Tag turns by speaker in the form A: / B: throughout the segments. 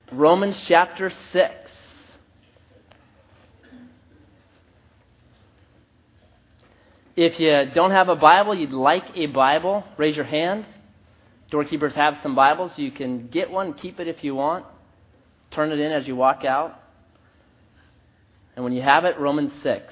A: Romans chapter 6. If you don't have a Bible, you'd like a Bible, raise your hand. Doorkeepers have some Bibles. You can get one, keep it if you want. Turn it in as you walk out. And when you have it, Romans 6.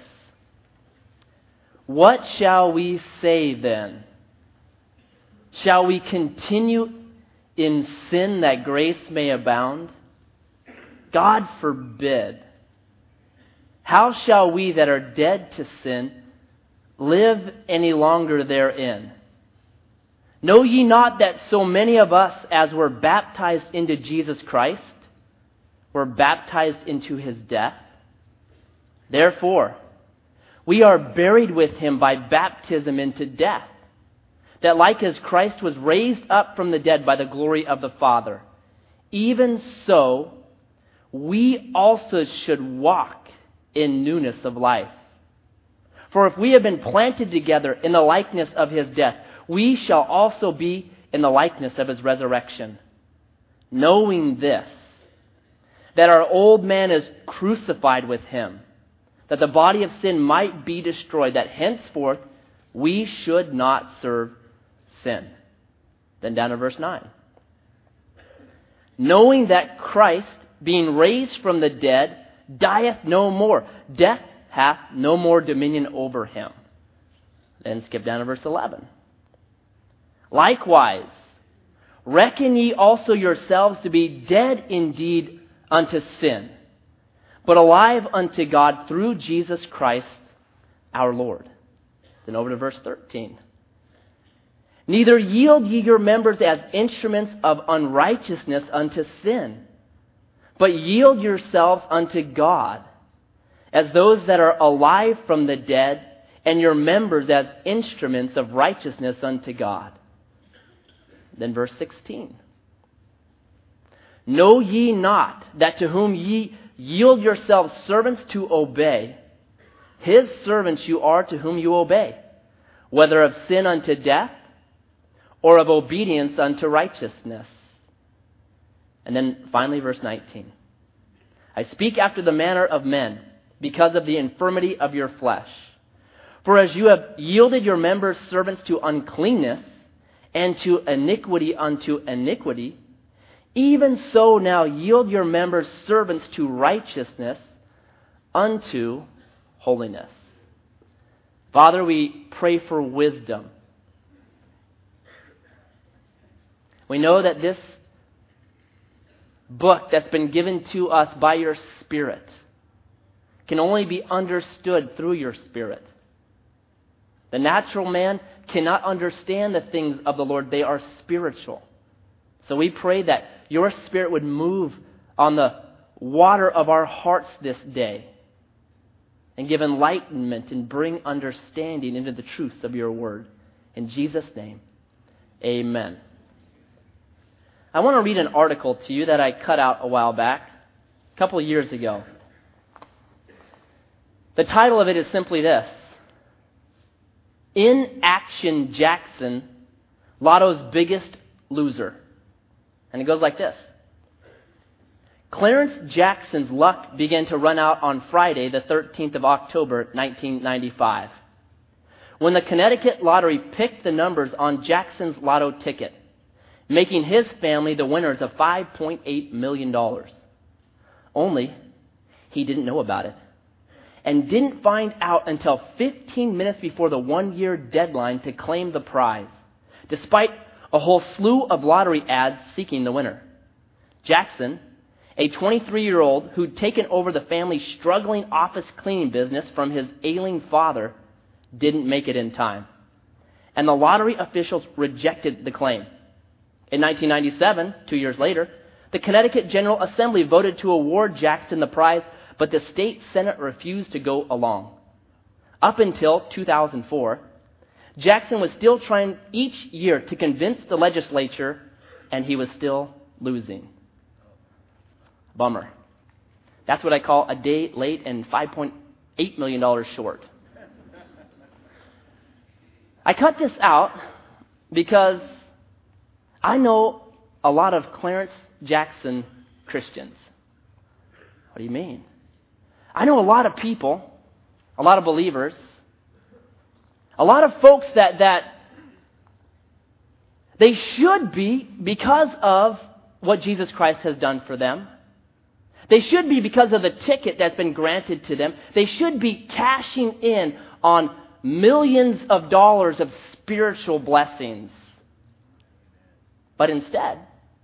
A: What shall we say then? Shall we continue in sin that grace may abound? God forbid. How shall we that are dead to sin live any longer therein? Know ye not that so many of us as were baptized into Jesus Christ were baptized into his death? Therefore, we are buried with him by baptism into death, that like as Christ was raised up from the dead by the glory of the Father, even so we also should walk in newness of life. For if we have been planted together in the likeness of his death, we shall also be in the likeness of his resurrection. Knowing this, that our old man is crucified with him, that the body of sin might be destroyed, that henceforth we should not serve sin. Then down to verse 9. Knowing that Christ, being raised from the dead, dieth no more. Death hath no more dominion over him. Then skip down to verse 11. Likewise, reckon ye also yourselves to be dead indeed unto sin, but alive unto God through Jesus Christ our Lord. Then over to verse 13. Neither yield ye your members as instruments of unrighteousness unto sin, but yield yourselves unto God as those that are alive from the dead, and your members as instruments of righteousness unto God. Then verse 16. Know ye not that to whom ye yield yourselves servants to obey, his servants you are to whom you obey, whether of sin unto death, or of obedience unto righteousness. And then finally verse 19. I speak after the manner of men, because of the infirmity of your flesh. For as you have yielded your members servants to uncleanness, and to iniquity unto iniquity, even so now yield your members servants to righteousness unto holiness. Father, we pray for wisdom. We know that this book that's been given to us by your Spirit can only be understood through your Spirit. The natural man cannot understand the things of the Lord. They are spiritual. So we pray that your Spirit would move on the water of our hearts this day and give enlightenment and bring understanding into the truths of your word. In Jesus' name, amen. I want to read an article to you that I cut out a while back, a couple of years ago. The title of it is simply this: In Action Jackson, Lotto's Biggest Loser. And it goes like this. Clarence Jackson's luck began to run out on Friday, the 13th of October, 1995, when the Connecticut Lottery picked the numbers on Jackson's lotto ticket, making his family the winners of $5.8 million. Only, he didn't know about it, and didn't find out until 15 minutes before the one-year deadline to claim the prize, despite a whole slew of lottery ads seeking the winner. Jackson, a 23-year-old who'd taken over the family's struggling office cleaning business from his ailing father, didn't make it in time, and the lottery officials rejected the claim. In 1997, 2 years later, the Connecticut General Assembly voted to award Jackson the prize, but the state Senate refused to go along. Up until 2004, Jackson was still trying each year to convince the legislature, and he was still losing. Bummer. That's what I call a day late and $5.8 million short. I cut this out because I know a lot of Clarence Jackson Christians. What do you mean? I know a lot of people, a lot of believers, a lot of folks that they should be because of what Jesus Christ has done for them. They should be because of the ticket that's been granted to them. They should be cashing in on millions of dollars of spiritual blessings. But instead,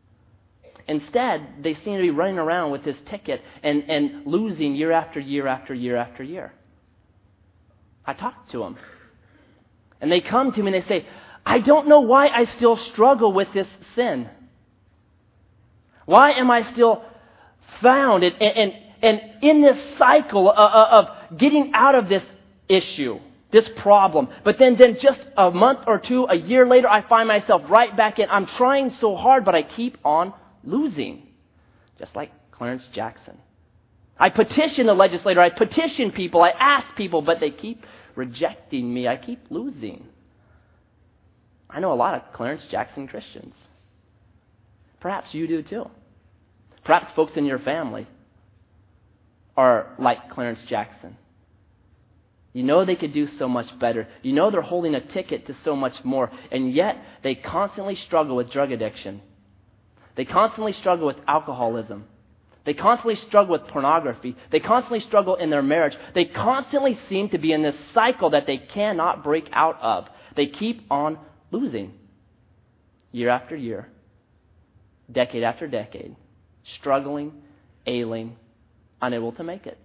A: they seem to be running around with this ticket and losing year after year after year after year. I talk to them. And they come to me and they say, I don't know why I still struggle with this sin. Why am I still found and in this cycle of getting out of this issue, this problem? But then just a month or two, a year later, I find myself right back in. I'm trying so hard, but I keep on losing. Just like Clarence Jackson. I petition the legislator, I petition people, I ask people, but they keep rejecting me. I keep losing. I know a lot of Clarence Jackson Christians. Perhaps you do too. Perhaps folks in your family are like Clarence Jackson. You know they could do so much better. You know they're holding a ticket to so much more, and yet they constantly struggle with drug addiction. They constantly struggle with alcoholism. They constantly struggle with pornography. They constantly struggle in their marriage. They constantly seem to be in this cycle that they cannot break out of. They keep on losing year after year, decade after decade, struggling, ailing, unable to make it.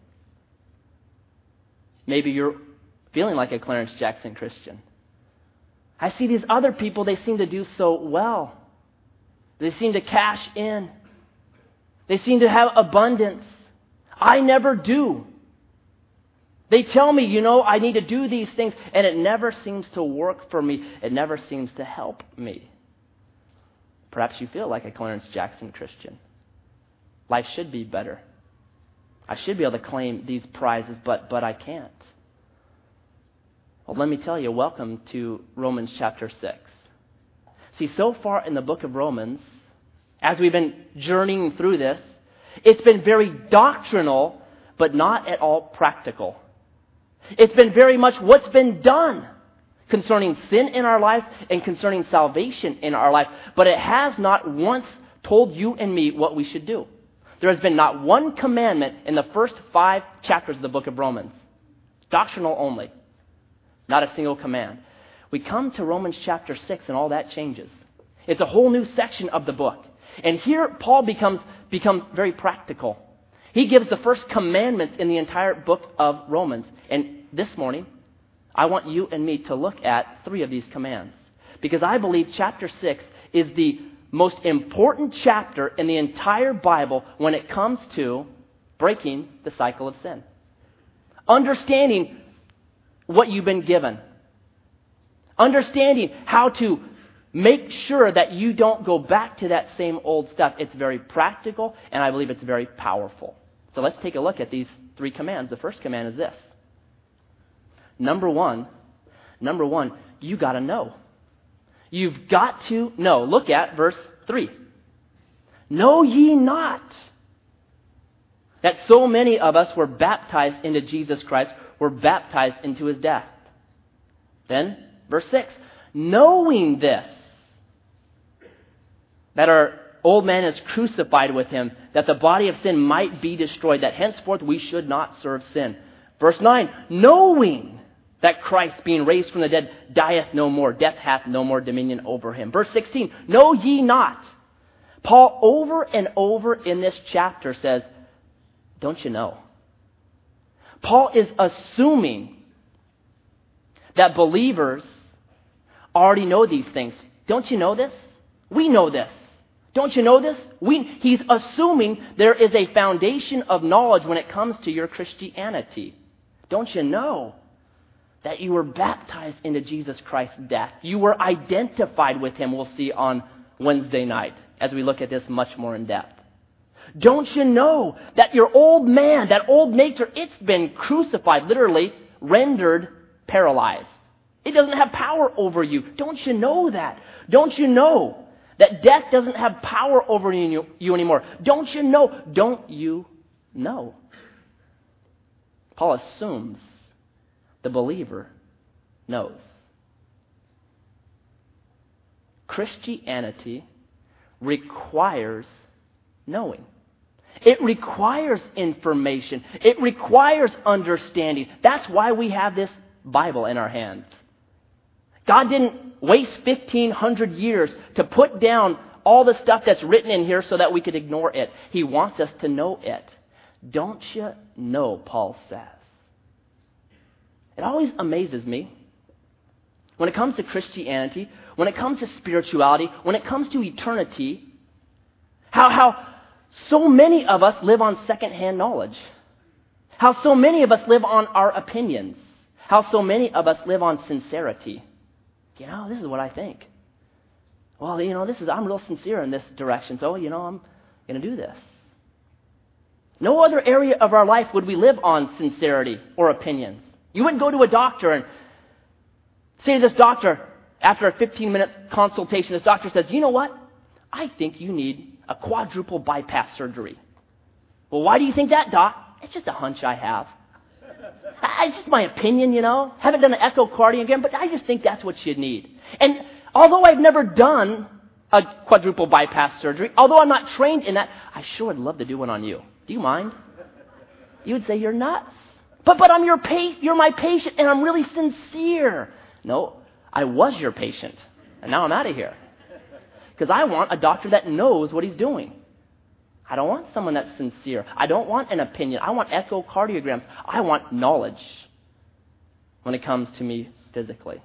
A: Maybe you're feeling like a Clarence Jackson Christian. I see these other people, they seem to do so well. They seem to cash in. They seem to have abundance. I never do. They tell me, I need to do these things, and it never seems to work for me. It never seems to help me. Perhaps you feel like a Clarence Jackson Christian. Life should be better. I should be able to claim these prizes, but I can't. Well, let me tell you, welcome to Romans chapter 6. See, so far in the book of Romans, as we've been journeying through this, it's been very doctrinal, but not at all practical. It's been very much what's been done concerning sin in our life and concerning salvation in our life, but it has not once told you and me what we should do. There has been not one commandment in the first 5 chapters of the book of Romans. Doctrinal only. Not a single command. We come to Romans chapter 6 and all that changes. It's a whole new section of the book. And here Paul becomes very practical. He gives the first commandments in the entire book of Romans. And this morning, I want you and me to look at 3 of these commands. Because I believe chapter 6 is the most important chapter in the entire Bible when it comes to breaking the cycle of sin. Understanding what you've been given. Understanding how to make sure that you don't go back to that same old stuff. It's very practical, and I believe it's very powerful. So let's take a look at these 3 commands. The first command is this. Number one, you got to know. You've got to know. Look at verse 3. Know ye not that so many of us were baptized into Jesus Christ, were baptized into his death. Then, verse 6. Knowing this, that our old man is crucified with him, that the body of sin might be destroyed, that henceforth we should not serve sin. Verse 9. Knowing that Christ, being raised from the dead, dieth no more. Death hath no more dominion over him. Verse 16, know ye not. Paul over and over in this chapter says, don't you know? Paul is assuming that believers already know these things. Don't you know this? We know this. Don't you know this? He's assuming there is a foundation of knowledge when it comes to your Christianity. Don't you know that you were baptized into Jesus Christ's death? You were identified with him, we'll see on Wednesday night as we look at this much more in depth. Don't you know that your old man, that old nature, it's been crucified, literally rendered paralyzed. It doesn't have power over you. Don't you know that? Don't you know That death doesn't have power over you anymore. Don't you know? Don't you know? Paul assumes the believer knows. Christianity requires knowing. It requires information. It requires understanding. That's why we have this Bible in our hands. God didn't waste 1,500 years to put down all the stuff that's written in here so that we could ignore it. He wants us to know it. Don't you know, Paul says. It always amazes me when it comes to Christianity, when it comes to spirituality, when it comes to eternity, how so many of us live on secondhand knowledge. How so many of us live on our opinions. How so many of us live on sincerity. You know, this is what I think. Well, you know, I'm real sincere in this direction, so, you know, I'm going to do this. No other area of our life would we live on sincerity or opinions. You wouldn't go to a doctor and say to this doctor, after a 15-minute consultation, this doctor says, you know what? I think you need a quadruple bypass surgery. Well, why do you think that, Doc? It's just a hunch I have. It's just my opinion, you know. Haven't done an echocardiogram, but I just think that's what you need. And although I've never done a quadruple bypass surgery, although I'm not trained in that, I sure would love to do one on you. Do you mind? You would say you're nuts. But you're my patient, and I'm really sincere. No, I was your patient, and now I'm out of here. Because I want a doctor that knows what he's doing. I don't want someone that's sincere. I don't want an opinion. I want echocardiograms. I want knowledge when it comes to me physically.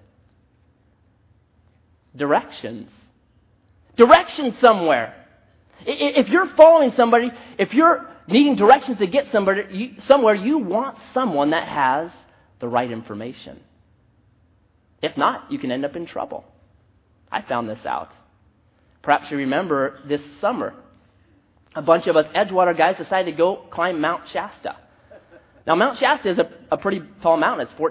A: Directions. Directions somewhere. If you're following somebody, if you're needing directions to get somewhere, you want someone that has the right information. If not, you can end up in trouble. I found this out. Perhaps you remember this summer, a bunch of us Edgewater guys decided to go climb Mount Shasta. Now, Mount Shasta is a pretty tall mountain. It's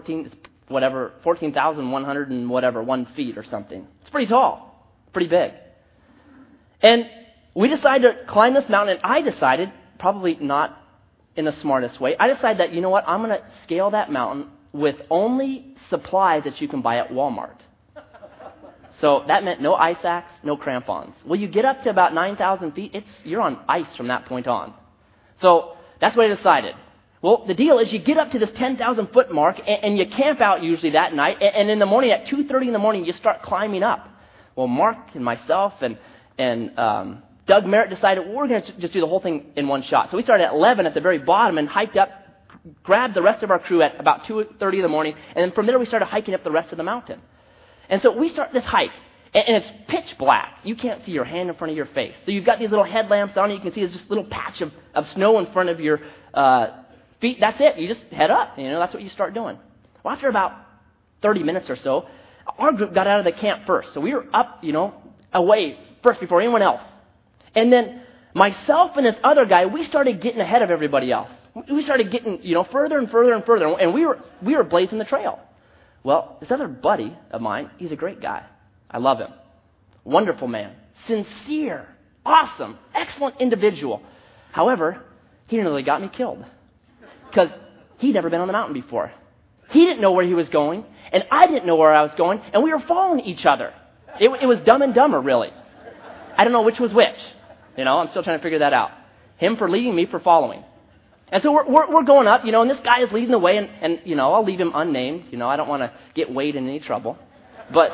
A: 14,101 feet or something. It's pretty tall, pretty big. And we decided to climb this mountain, and I decided, probably not in the smartest way, I decided that, you know what, I'm going to scale that mountain with only supplies that you can buy at Walmart. So that meant no ice axe, no crampons. Well, you get up to about 9,000 feet, you're on ice from that point on. So that's what I decided. Well, the deal is you get up to this 10,000-foot mark, and you camp out usually that night, and in the morning, at 2:30 in the morning, you start climbing up. Well, Mark and myself and Doug Merritt decided, well, we're going to just do the whole thing in one shot. So we started at 11 at the very bottom and hiked up, grabbed the rest of our crew at about 2:30 in the morning, and then from there we started hiking up the rest of the mountain. And so we start this hike, and it's pitch black. You can't see your hand in front of your face. So you've got these little headlamps on, and you can see there's just a little patch of snow in front of your feet. That's it. You just head up. You know, that's what you start doing. Well, after about 30 minutes or so, our group got out of the camp first. So we were up, you know, away first before anyone else. And then myself and this other guy, we started getting ahead of everybody else. We started getting, you know, further and further and further, and we were blazing the trail. Well, this other buddy of mine, he's a great guy. I love him. Wonderful man. Sincere. Awesome. Excellent individual. However, he nearly got me killed. Because he'd never been on the mountain before. He didn't know where he was going, and I didn't know where I was going, and we were following each other. It was Dumb and Dumber, really. I don't know which was which. You know, I'm still trying to figure that out. Him for leading, me for following. And so we're going up, you know, and this guy is leading the way, and you know, I'll leave him unnamed. You know, I don't want to get Wade in any trouble. But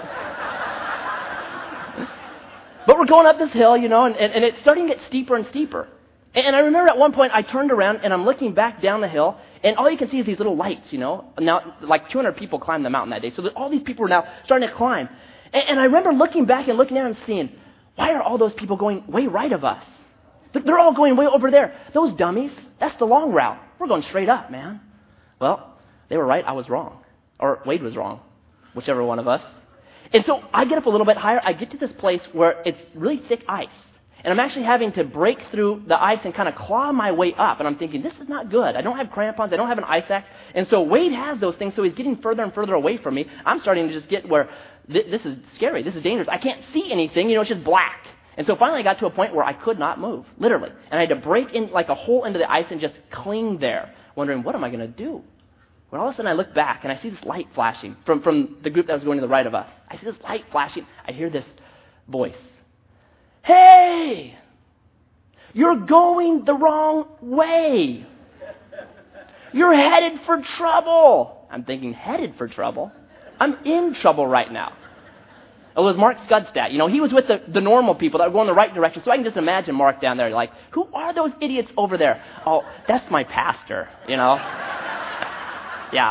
A: we're going up this hill, you know, and it's starting to get steeper and steeper. And I remember at one point I turned around, and I'm looking back down the hill, and all you can see is these little lights, you know. Now, like 200 people climbed the mountain that day, so all these people are now starting to climb. And I remember looking back and looking down and seeing, why are all those people going way right of us? They're all going way over there. Those dummies, that's the long route. We're going straight up, man. Well, they were right, I was wrong. Or Wade was wrong, whichever one of us. And so I get up a little bit higher. I get to this place where it's really thick ice. And I'm actually having to break through the ice and kind of claw my way up. And I'm thinking, this is not good. I don't have crampons. I don't have an ice axe. And so Wade has those things, so he's getting further and further away from me. I'm starting to just get where this is scary. This is dangerous. I can't see anything. You know, it's just black. And so finally I got to a point where I could not move, literally. And I had to break in like a hole into the ice and just cling there, wondering, what am I going to do? When all of a sudden I look back and I see this light flashing from the group that was going to the right of us. I see this light flashing. I hear this voice. Hey! You're going the wrong way. You're headed for trouble. I'm thinking, headed for trouble? I'm in trouble right now. It was Mark Scudstadt. He was with the normal people that were going the right direction. So I can just imagine Mark down there like, who are those idiots over there? Oh, that's my pastor, Yeah.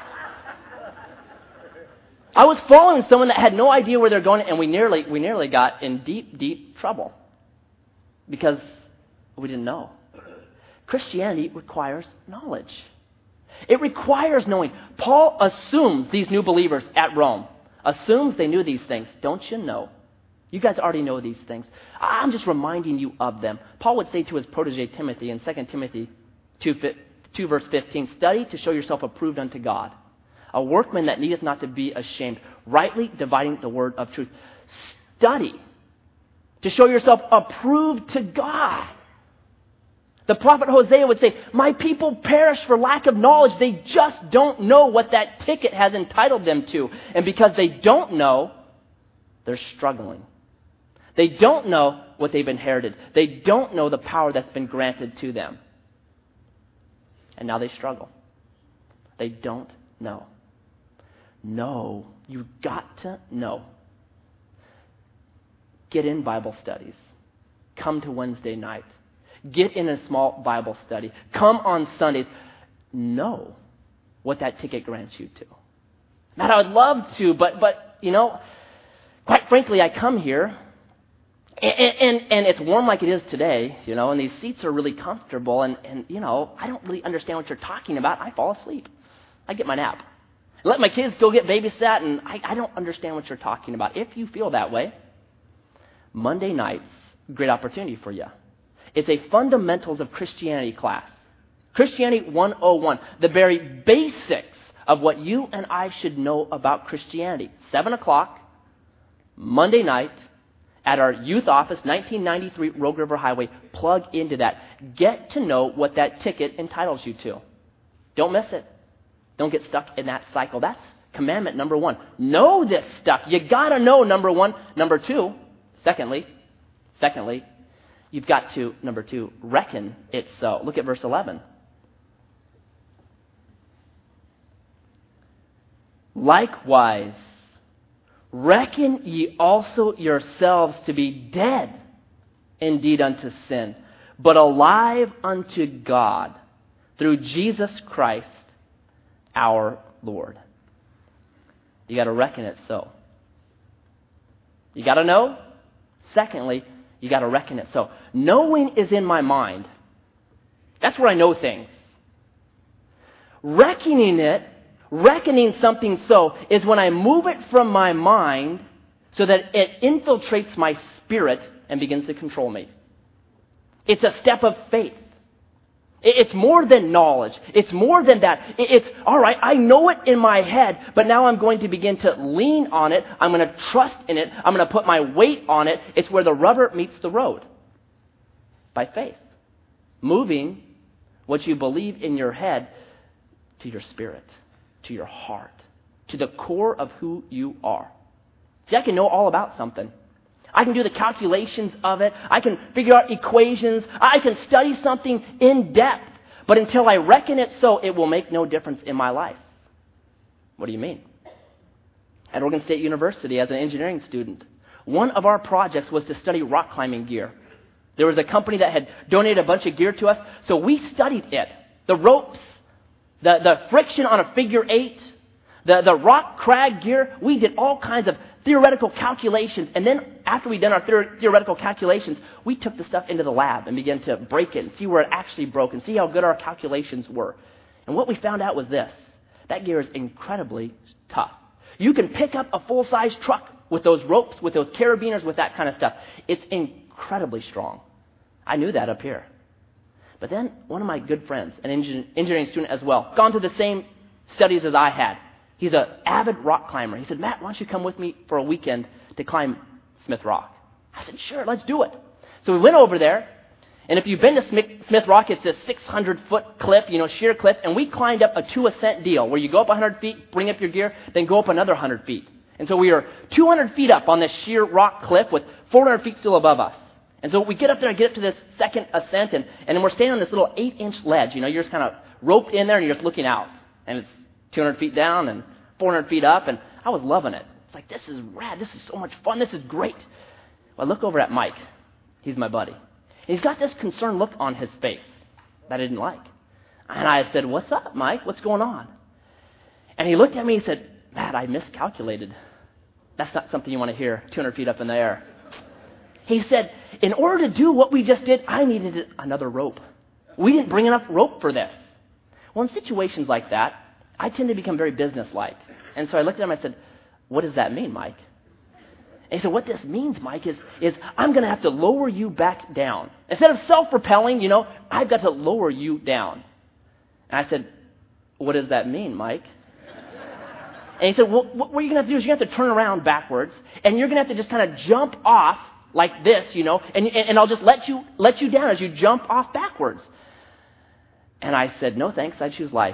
A: I was following someone that had no idea where they're going, and we nearly got in deep, deep trouble because we didn't know. Christianity requires knowledge. It requires knowing. Paul assumes these new believers at Rome, assumes they knew these things. Don't you know? You guys already know these things. I'm just reminding you of them. Paul would say to his protege Timothy in 2 Timothy 2 verse 15, study to show yourself approved unto God, a workman that needeth not to be ashamed, rightly dividing the word of truth. Study to show yourself approved to God. The prophet Hosea would say, my people perish for lack of knowledge. They just don't know what that ticket has entitled them to. And because they don't know, they're struggling. They don't know what they've inherited. They don't know the power that's been granted to them. And now they struggle. They don't know. No, you've got to know. Get in Bible studies. Come to Wednesday night. Get in a small Bible study. Come on Sundays. Know what that ticket grants you to. Matt, I would love to, but quite frankly, I come here, and it's warm like it is today, and these seats are really comfortable, and I don't really understand what you're talking about. I fall asleep. I get my nap. I let my kids go get babysat, and I don't understand what you're talking about. If you feel that way, Monday night's a great opportunity for you. It's a Fundamentals of Christianity class. Christianity 101, the very basics of what you and I should know about Christianity. 7 o'clock, Monday night, at our youth office, 1993 Rogue River Highway. Plug into that. Get to know what that ticket entitles you to. Don't miss it. Don't get stuck in that cycle. That's commandment number 1. Know this stuff. You got to know, number 1. Number 2, secondly, you've got to, number 2, reckon it so. Look at verse 11. Likewise, reckon ye also yourselves to be dead indeed unto sin, but alive unto God through Jesus Christ our Lord. You got to reckon it so. You got to know. Secondly, you got to reckon it so. Knowing is in my mind. That's where I know things. Reckoning something so is when I move it from my mind so that it infiltrates my spirit and begins to control me. It's a step of faith. It's more than knowledge. It's more than that. It's, all right, I know it in my head, but now I'm going to begin to lean on it. I'm going to trust in it. I'm going to put my weight on it. It's where the rubber meets the road. By faith. Moving what you believe in your head to your spirit, to your heart, to the core of who you are. See, I can know all about something. I can do the calculations of it. I can figure out equations. I can study something in depth. But until I reckon it so, it will make no difference in my life. What do you mean? At Oregon State University, as an engineering student, one of our projects was to study rock climbing gear. There was a company that had donated a bunch of gear to us, so we studied it. The ropes, the friction on a figure 8, the rock crag gear. We did all kinds of theoretical calculations, and then after we'd done our theoretical calculations, we took the stuff into the lab and began to break it and see where it actually broke and see how good our calculations were. And what we found out was this: that gear is incredibly tough. You can pick up a full-size truck with those ropes, with those carabiners, with that kind of stuff. It's incredibly strong. I knew that up here. But then one of my good friends, an engineering student as well, gone to the same studies as I had. He's an avid rock climber. He said, Matt, why don't you come with me for a weekend to climb Smith Rock? I said, sure, let's do it. So we went over there, and if you've been to Smith Rock, it's this 600-foot cliff, sheer cliff, and we climbed up a 2-ascent deal where you go up 100 feet, bring up your gear, then go up another 100 feet. And so we are 200 feet up on this sheer rock cliff with 400 feet still above us. And so we get up there and get up to this second ascent, and then we're standing on this little 8-inch ledge. You're just kind of roped in there, and you're just looking out. And it's 200 feet down and 400 feet up, and I was loving it. It's like, this is rad. This is so much fun. This is great. Well, I look over at Mike. He's my buddy. And he's got this concerned look on his face that I didn't like. And I said, what's up, Mike? What's going on? And he looked at me and said, Matt, I miscalculated. That's not something you want to hear 200 feet up in the air. He said, in order to do what we just did, I needed another rope. We didn't bring enough rope for this. Well, in situations like that, I tend to become very businesslike. And so I looked at him and I said, what does that mean, Mike? And he said, what this means, Mike, is I'm going to have to lower you back down. Instead of self-propelling, I've got to lower you down. And I said, what does that mean, Mike? And he said, well, what you're going to have to do is you're going to have to turn around backwards, and you're going to have to just kind of jump off like this, and I'll just let you down as you jump off backwards. And I said, no thanks, I choose life.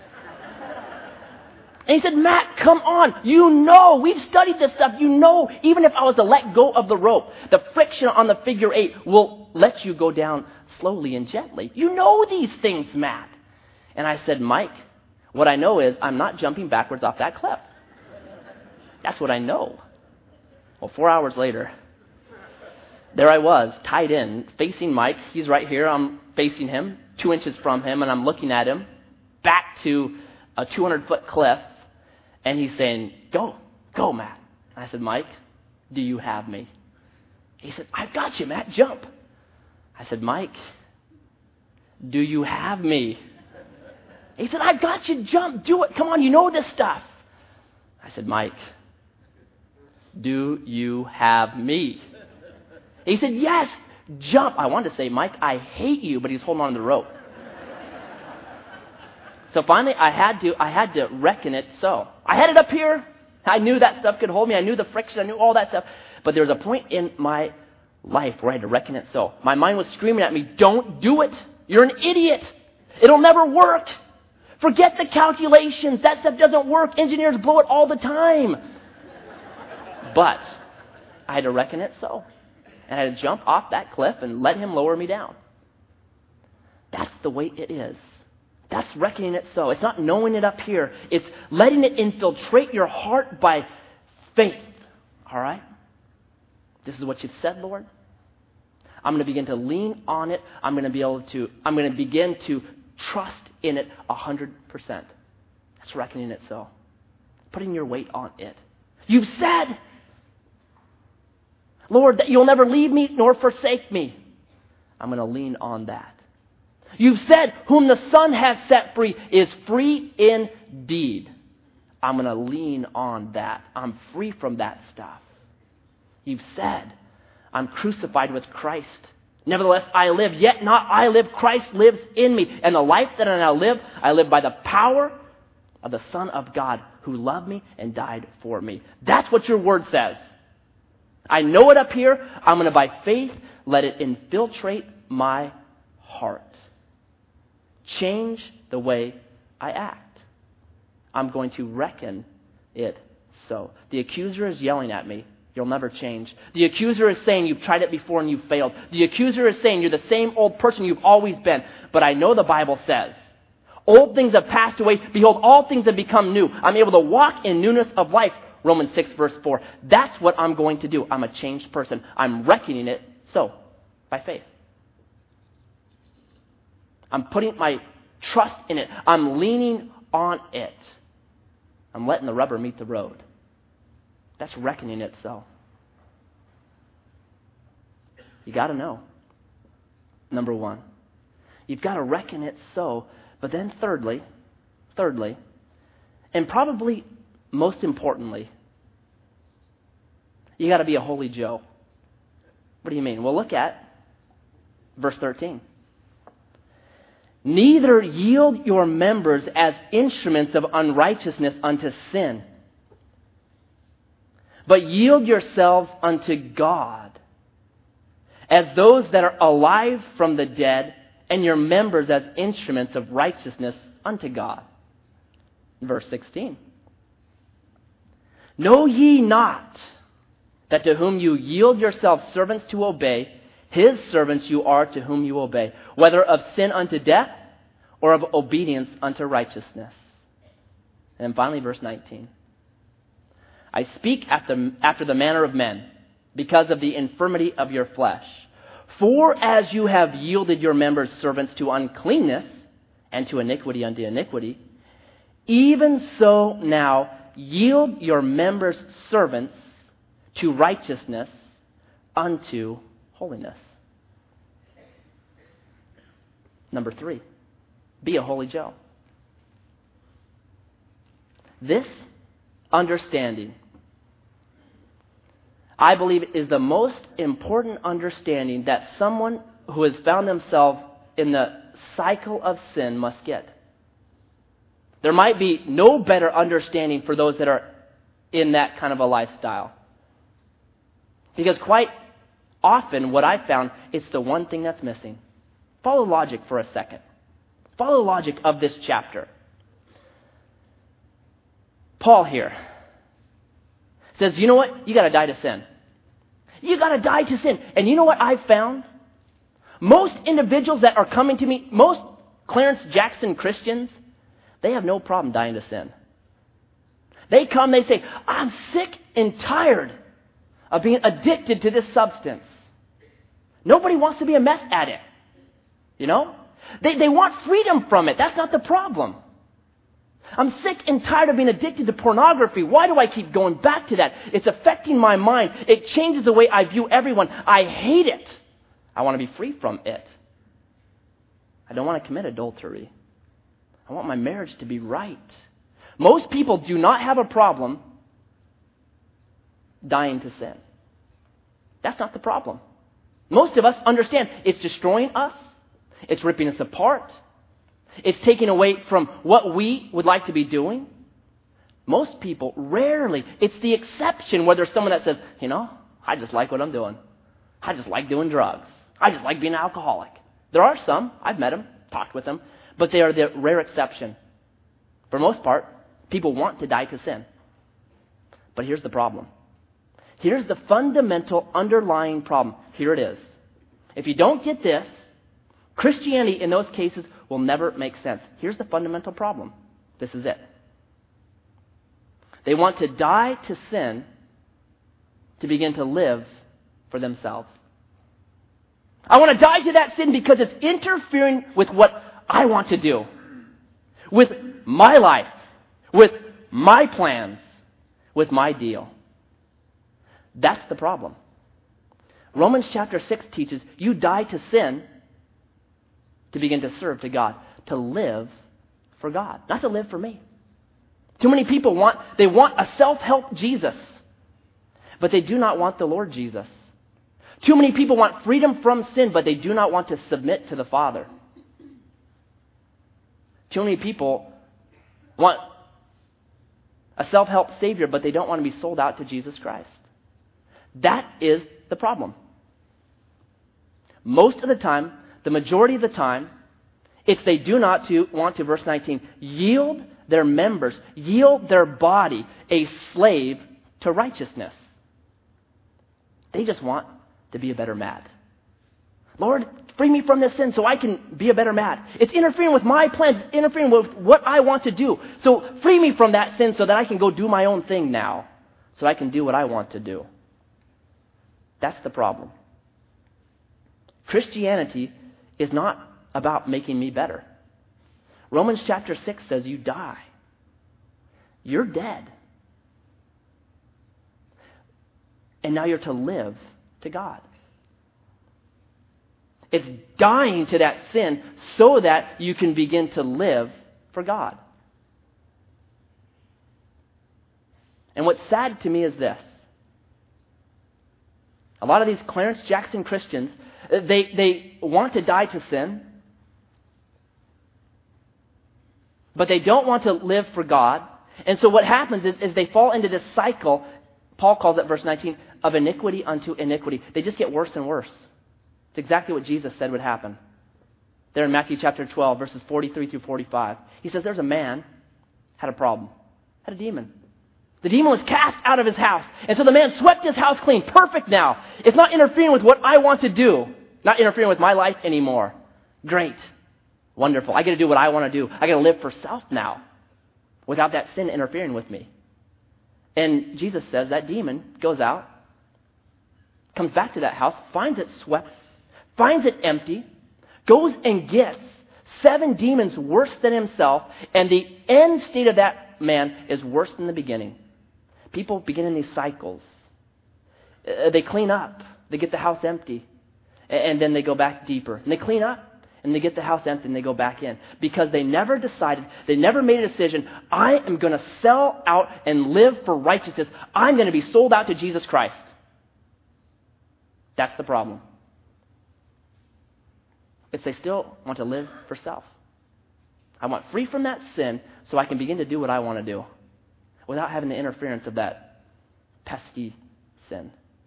A: And he said, Matt, come on. We've studied this stuff. Even if I was to let go of the rope, the friction on the figure 8 will let you go down slowly and gently. You know these things, Matt. And I said, Mike, what I know is I'm not jumping backwards off that cliff. That's what I know. Well, 4 hours later, there I was, tied in, facing Mike. He's right here. I'm facing him, 2 inches from him, and I'm looking at him, back to a 200-foot cliff. And he's saying, go, Matt. And I said, Mike, do you have me? He said, I've got you, Matt, jump. I said, Mike, do you have me? He said, I've got you, jump, do it. Come on, you know this stuff. I said, Mike, do you have me? He said, yes, jump. I wanted to say, Mike, I hate you, but he's holding on to the rope. So finally, I had to reckon it so. I had it up here. I knew that stuff could hold me. I knew the friction. I knew all that stuff. But there was a point in my life where I had to reckon it so. My mind was screaming at me, don't do it. You're an idiot. It'll never work. Forget the calculations. That stuff doesn't work. Engineers blow it all the time. But I had to reckon it so. And I had to jump off that cliff and let him lower me down. That's the way it is. That's reckoning it so. It's not knowing it up here. It's letting it infiltrate your heart by faith. All right? This is what you've said, Lord. I'm going to begin to lean on it. I'm going to begin to trust in it 100%. That's reckoning it so. Putting your weight on it. You've said, Lord, that you'll never leave me nor forsake me. I'm going to lean on that. You've said, whom the Son has set free is free indeed. I'm going to lean on that. I'm free from that stuff. You've said, I'm crucified with Christ. Nevertheless, I live, yet not I live, Christ lives in me. And the life that I now live, I live by the power of the Son of God who loved me and died for me. That's what your word says. I know it up here. I'm going to, by faith, let it infiltrate my heart. Change the way I act. I'm going to reckon it so. The accuser is yelling at me. You'll never change. The accuser is saying you've tried it before and you've failed. The accuser is saying you're the same old person you've always been. But I know the Bible says, old things have passed away. Behold, all things have become new. I'm able to walk in newness of life. Romans 6, verse 4. That's what I'm going to do. I'm a changed person. I'm reckoning it so, by faith. I'm putting my trust in it. I'm leaning on it. I'm letting the rubber meet the road. That's reckoning it so. You got to know. Number one, you've got to reckon it so. But then thirdly, and probably most importantly, you got to be a holy Joe. What do you mean? Well, look at verse 13. Neither yield your members as instruments of unrighteousness unto sin, but yield yourselves unto God as those that are alive from the dead, and your members as instruments of righteousness unto God. Verse 16. Know ye not that to whom you yield yourselves servants to obey, his servants you are to whom you obey, whether of sin unto death or of obedience unto righteousness. And then finally, verse 19. I speak after the manner of men, because of the infirmity of your flesh. For as you have yielded your members servants to uncleanness, and to iniquity unto iniquity, even so now yield your members servants to righteousness unto holiness. Number 3, be a holy Joe. This understanding, I believe, is the most important understanding that someone who has found themselves in the cycle of sin must get. There might be no better understanding for those that are in that kind of a lifestyle. Because quite often what I've found, it's the one thing that's missing. Follow logic for a second. Follow the logic of this chapter. Paul here says, you know what? You got to die to sin. You got to die to sin. And you know what I've found? Most individuals that are coming to me, most Clarence Jackson Christians, they have no problem dying to sin. They come, they say, I'm sick and tired of being addicted to this substance. Nobody wants to be a meth addict. You know? They want freedom from it. That's not the problem. I'm sick and tired of being addicted to pornography. Why do I keep going back to that? It's affecting my mind. It changes the way I view everyone. I hate it. I want to be free from it. I don't want to commit adultery. I want my marriage to be right. Most people do not have a problem dying to sin. That's not the problem. Most of us understand it's destroying us. It's ripping us apart. It's taking away from what we would like to be doing. Most people, rarely, it's the exception where there's someone that says, you know, I just like what I'm doing. I just like doing drugs. I just like being an alcoholic. There are some, I've met them, talked with them, but they are the rare exception. For the most part, people want to die to sin. But here's the problem. Here's the fundamental underlying problem. Here it is. If you don't get this, Christianity in those cases will never make sense. Here's the fundamental problem. This is it. They want to die to sin to begin to live for themselves. I want to die to that sin because it's interfering with what I want to do, with my life, with my plans, with my deal. That's the problem. Romans chapter 6 teaches you die to sin to begin to serve to God, to live for God, not to live for me. Too many people want a self-help Jesus, but they do not want the Lord Jesus. Too many people want freedom from sin, but they do not want to submit to the Father. Too many people want a self-help Savior, but they don't want to be sold out to Jesus Christ. That is the problem. Most of the time, the majority of the time, if they do not want to, verse 19, yield their members, yield their body a slave to righteousness. They just want to be a better Matt. Lord, free me from this sin so I can be a better Matt. It's interfering with my plans. It's interfering with what I want to do. So free me from that sin so that I can go do my own thing now. So I can do what I want to do. That's the problem. Christianity is not about making me better. Romans chapter 6 says you die. You're dead. And now you're to live to God. It's dying to that sin so that you can begin to live for God. And what's sad to me is this. A lot of these Clarence Jackson Christians, they want to die to sin, but they don't want to live for God. And so what happens is they fall into this cycle, Paul calls it, verse 19, of iniquity unto iniquity. They just get worse and worse. It's exactly what Jesus said would happen. There in Matthew chapter 12, verses 43 through 45. He says there's a man had a problem, had a demon. The demon was cast out of his house. And so the man swept his house clean. Perfect now. It's not interfering with what I want to do. Not interfering with my life anymore. Great. Wonderful. I get to do what I want to do. I get to live for self now without that sin interfering with me. And Jesus says that demon goes out, comes back to that house, finds it swept, finds it empty, goes and gets 7 demons worse than himself, and the end state of that man is worse than the beginning. People begin in these cycles. They clean up. They get the house empty. And then they go back deeper. And they clean up. And they get the house empty and they go back in. Because they never decided, they never made a decision, I am going to sell out and live for righteousness. I'm going to be sold out to Jesus Christ. That's the problem. It's they still want to live for self. I want free from that sin so I can begin to do what I want to do without having the interference of that pesky sin.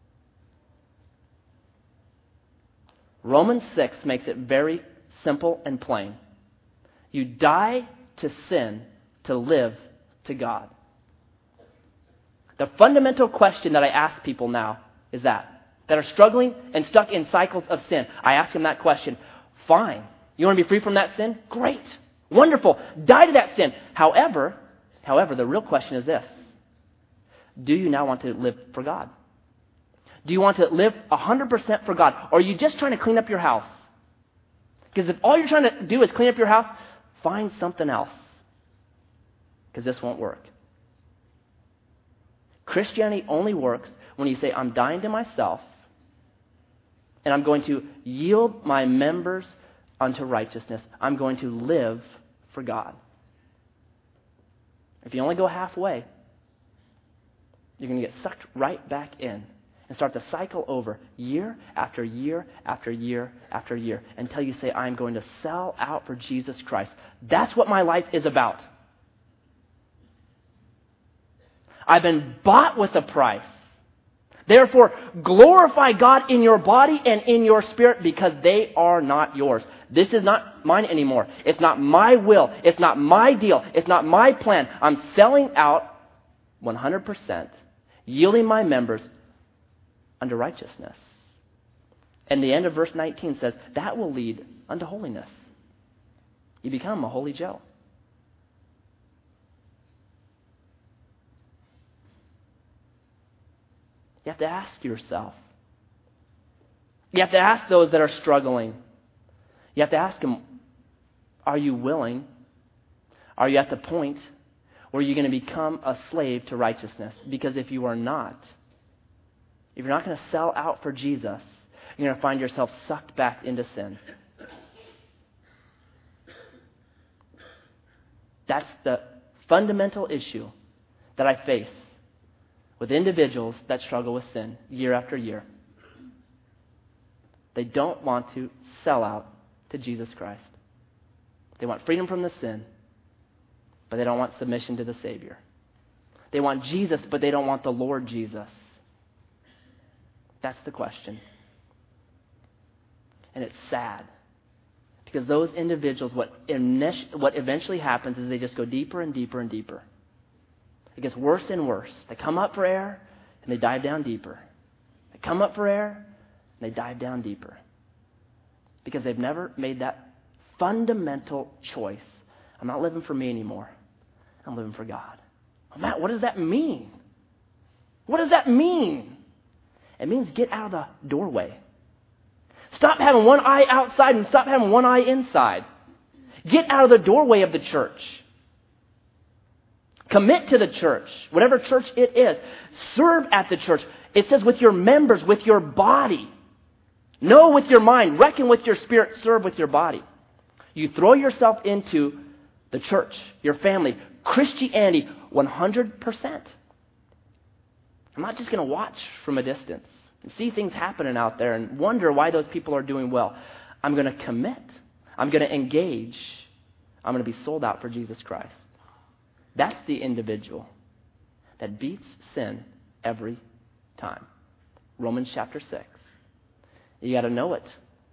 A: Romans 6 makes it very simple and plain. You die to sin to live to God. The fundamental question that I ask people now is that are struggling and stuck in cycles of sin. I ask them that question. Fine. You want to be free from that sin? Great. Wonderful. Die to that sin. However, the real question is this. Do you now want to live for God? Do you want to live 100% for God? Or are you just trying to clean up your house? Because if all you're trying to do is clean up your house, find something else. Because this won't work. Christianity only works when you say, I'm dying to myself, and I'm going to yield my members unto righteousness. I'm going to live for God. If you only go halfway, you're going to get sucked right back in and start to cycle over year after year after year after year until you say, I'm going to sell out for Jesus Christ. That's what my life is about. I've been bought with a price. Therefore, glorify God in your body and in your spirit because they are not yours. This is not mine anymore. It's not my will. It's not my deal. It's not my plan. I'm selling out 100%, yielding my members unto righteousness. And the end of verse 19 says, that will lead unto holiness. You become a holy Joe. You have to ask yourself. You have to ask those that are struggling. You have to ask them, are you willing? Are you at the point where you're going to become a slave to righteousness? Because if you are not, if you're not going to sell out for Jesus, you're going to find yourself sucked back into sin. That's the fundamental issue that I face with individuals that struggle with sin year after year. They don't want to sell out to Jesus Christ. They want freedom from the sin, but they don't want submission to the Savior. They want Jesus, but they don't want the Lord Jesus. That's the question. And it's sad. Because those individuals, what eventually happens is they just go deeper and deeper and deeper. It gets worse and worse. They come up for air, and they dive down deeper. They come up for air, and they dive down deeper. Because they've never made that fundamental choice. I'm not living for me anymore. I'm living for God. Oh, Matt, what does that mean? What does that mean? It means get out of the doorway. Stop having one eye outside and stop having one eye inside. Get out of the doorway of the church. Commit to the church, whatever church it is. Serve at the church. It says with your members, with your body. Know with your mind. Reckon with your spirit. Serve with your body. You throw yourself into the church, your family, Christianity 100%. I'm not just going to watch from a distance and see things happening out there and wonder why those people are doing well. I'm going to commit. I'm going to engage. I'm going to be sold out for Jesus Christ. That's the individual that beats sin every time. Romans chapter 6. You got to know it.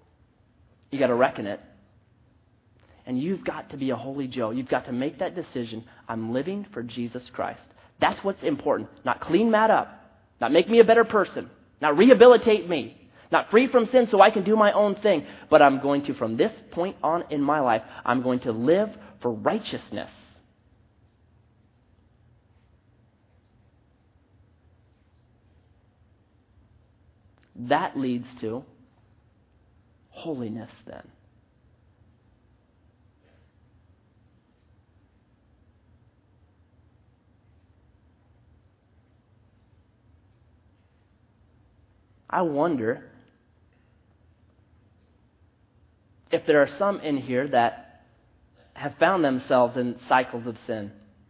A: You got to reckon it. And you've got to be a holy Joe. You've got to make that decision. I'm living for Jesus Christ. That's what's important. Not clean Matt up. Not make me a better person. Not rehabilitate me. Not free from sin so I can do my own thing. But I'm going to, from this point on in my life, I'm going to live for righteousness. That leads to holiness then. I wonder if there are some in here that have found themselves in cycles of sin.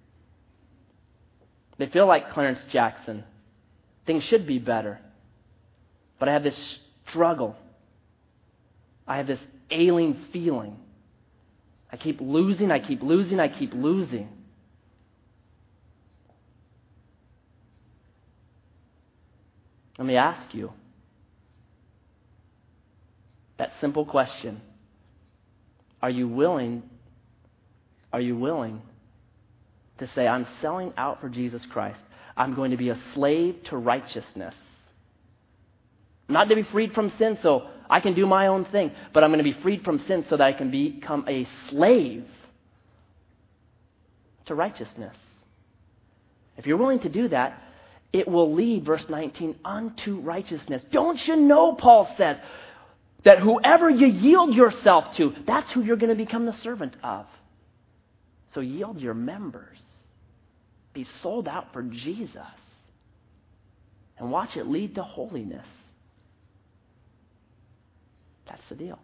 A: They feel like Clarence Jackson. Things should be better. But I have this struggle. I have this ailing feeling. I keep losing, I keep losing, I keep losing. Let me ask you that simple question. Are you willing to say, I'm selling out for Jesus Christ. I'm going to be a slave to righteousness. Not to be freed from sin so I can do my own thing, but I'm going to be freed from sin so that I can become a slave to righteousness. If you're willing to do that, it will lead, verse 19, unto righteousness. Don't you know, Paul says, that whoever you yield yourself to, that's who you're going to become the servant of. So yield your members. Be sold out for Jesus. And watch it lead to holiness. That's the deal.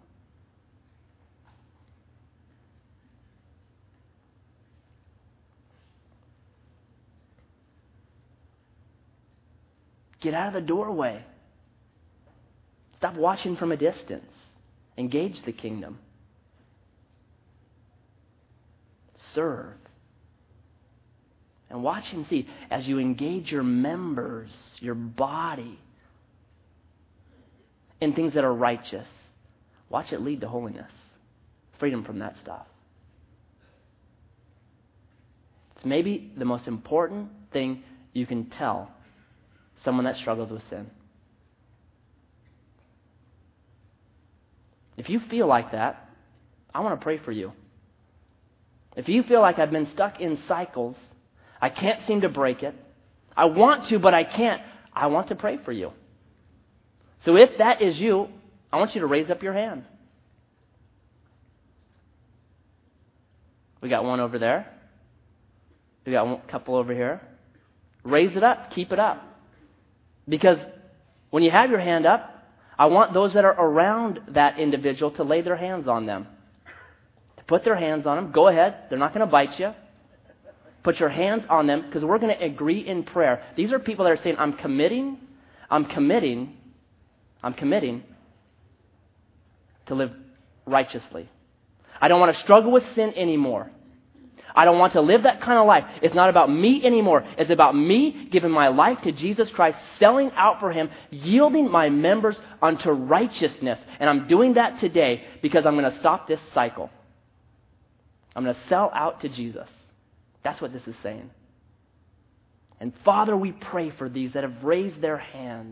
A: Get out of the doorway. Stop watching from a distance. Engage the kingdom. Serve. And watch and see as you engage your members, your body, in things that are righteous. Watch it lead to holiness. Freedom from that stuff. It's maybe the most important thing you can tell someone that struggles with sin. If you feel like that, I want to pray for you. If you feel like I've been stuck in cycles, I can't seem to break it, I want to, but I can't, I want to pray for you. So if that is you, I want you to raise up your hand. We got one over there. We got a couple over here. Raise it up. Keep it up. Because when you have your hand up, I want those that are around that individual to lay their hands on them. To put their hands on them. Go ahead. They're not going to bite you. Put your hands on them because we're going to agree in prayer. These are people that are saying, I'm committing to live righteously. I don't want to struggle with sin anymore. I don't want to live that kind of life. It's not about me anymore. It's about me giving my life to Jesus Christ, selling out for Him, yielding my members unto righteousness. And I'm doing that today because I'm going to stop this cycle. I'm going to sell out to Jesus. That's what this is saying. And Father, we pray for these that have raised their hands.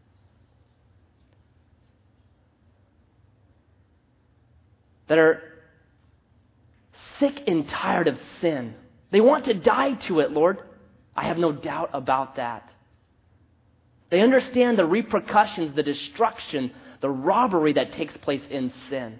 A: That are sick and tired of sin. They want to die to it, Lord. I have no doubt about that. They understand the repercussions, the destruction, the robbery that takes place in sin.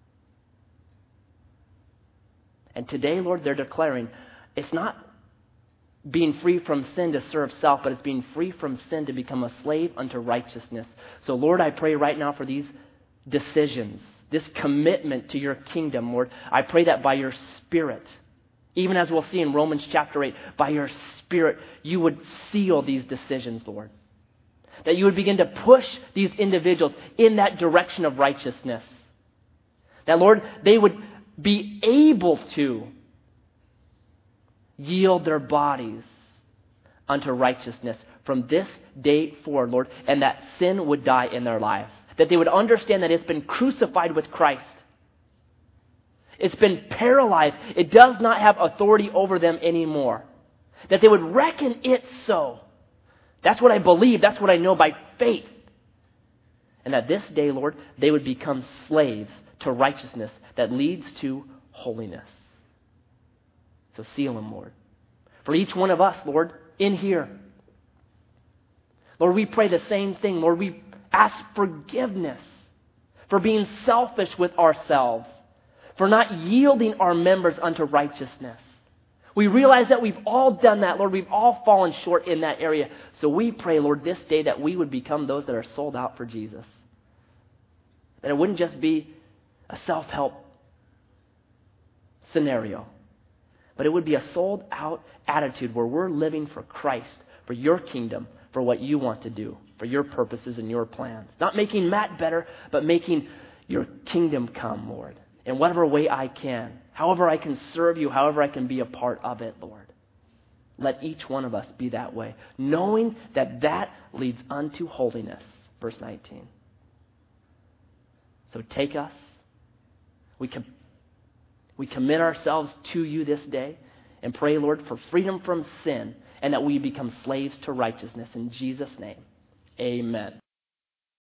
A: And today, Lord, they're declaring it's not being free from sin to serve self, but it's being free from sin to become a slave unto righteousness. So, Lord, I pray right now for these decisions, this commitment to your kingdom, Lord. I pray that by your Spirit, even as we'll see in Romans chapter 8, by your Spirit, you would seal these decisions, Lord. That you would begin to push these individuals in that direction of righteousness. That, Lord, they would be able to yield their bodies unto righteousness from this day forward, Lord, and that sin would die in their lives. that they would understand that it's been crucified with Christ. It's been paralyzed. It does not have authority over them anymore. That they would reckon it so. That's what I believe. That's what I know by faith. And that this day, Lord, they would become slaves to righteousness that leads to holiness. So seal them, Lord. For each one of us, Lord, in here. Lord, we pray the same thing. Lord, we ask forgiveness for being selfish with ourselves, for not yielding our members unto righteousness. We realize that we've all done that, Lord. We've all fallen short in that area. So we pray, Lord, this day that we would become those that are sold out for Jesus. That it wouldn't just be a self-help scenario, but it would be a sold out attitude where we're living for Christ, for your kingdom, for what you want to do, for your purposes and your plans. Not making Matt better, but making your kingdom come, Lord, in whatever way I can. However I can serve you, however I can be a part of it, Lord. Let each one of us be that way, knowing that that leads unto holiness. Verse 19. So take us. We commit ourselves to you this day and pray, Lord, for freedom from sin and that we become slaves to righteousness. In Jesus' name, amen.